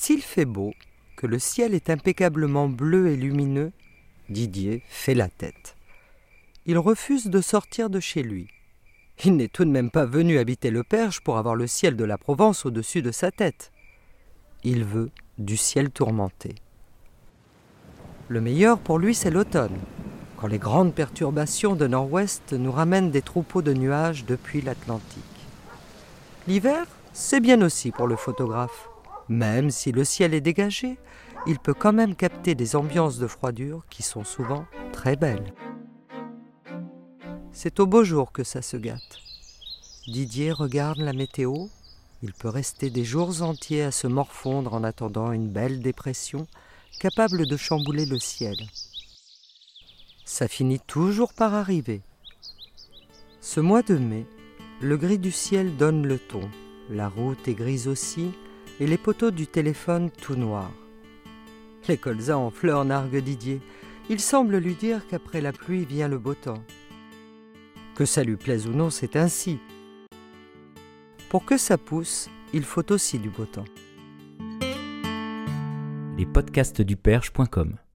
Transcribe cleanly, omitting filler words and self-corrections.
S'il fait beau, que le ciel est impeccablement bleu et lumineux, Didier fait la tête. Il refuse de sortir de chez lui. Il n'est tout de même pas venu habiter le Perche pour avoir le ciel de la Provence au-dessus de sa tête. Il veut du ciel tourmenté. Le meilleur pour lui, c'est l'automne, quand les grandes perturbations de nord-ouest nous ramènent des troupeaux de nuages depuis l'Atlantique. L'hiver, c'est bien aussi pour le photographe. Même si le ciel est dégagé, il peut quand même capter des ambiances de froidure qui sont souvent très belles. C'est au beau jour que ça se gâte. Didier regarde la météo. Il peut rester des jours entiers à se morfondre en attendant une belle dépression capable de chambouler le ciel. Ça finit toujours par arriver. Ce mois de mai, le gris du ciel donne le ton. La route est grise aussi et les poteaux du téléphone tout noirs. Les colzas en fleurs narguent Didier. Il semble lui dire qu'après la pluie vient le beau temps. Que ça lui plaise ou non, c'est ainsi. Pour que ça pousse, il faut aussi du beau temps. Les podcasts du Perche.com